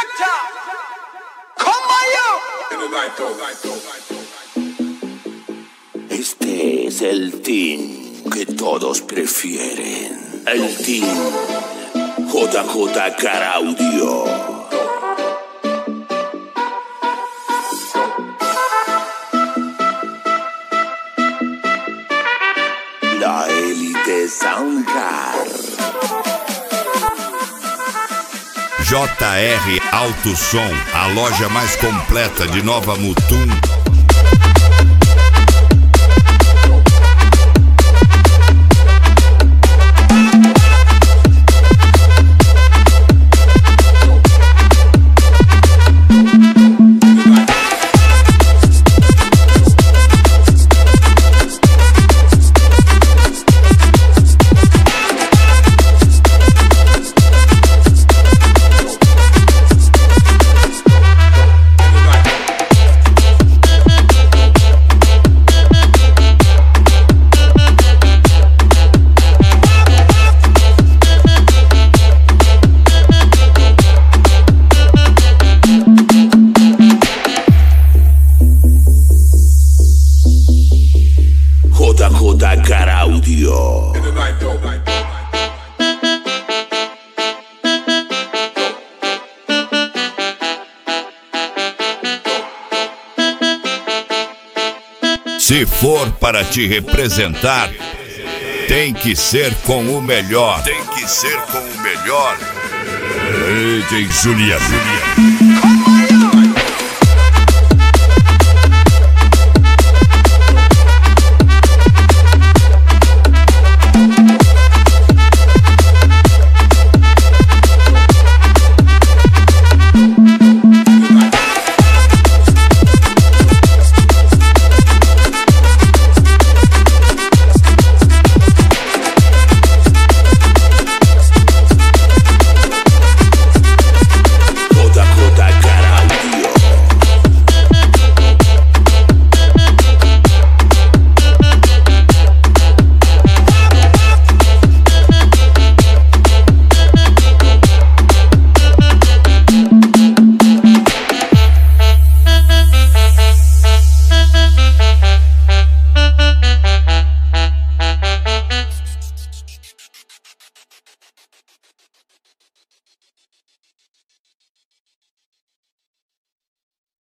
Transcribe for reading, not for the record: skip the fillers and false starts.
Este es el team que todos prefieren. El team JJ Caraudio. La élite Soundcar. JR Alto Som, a loja mais completa de Nova Mutum. JJ Caraudio. Se for para te representar, tem que ser com o melhor. Tem que ser com o melhor. DJ Juliano.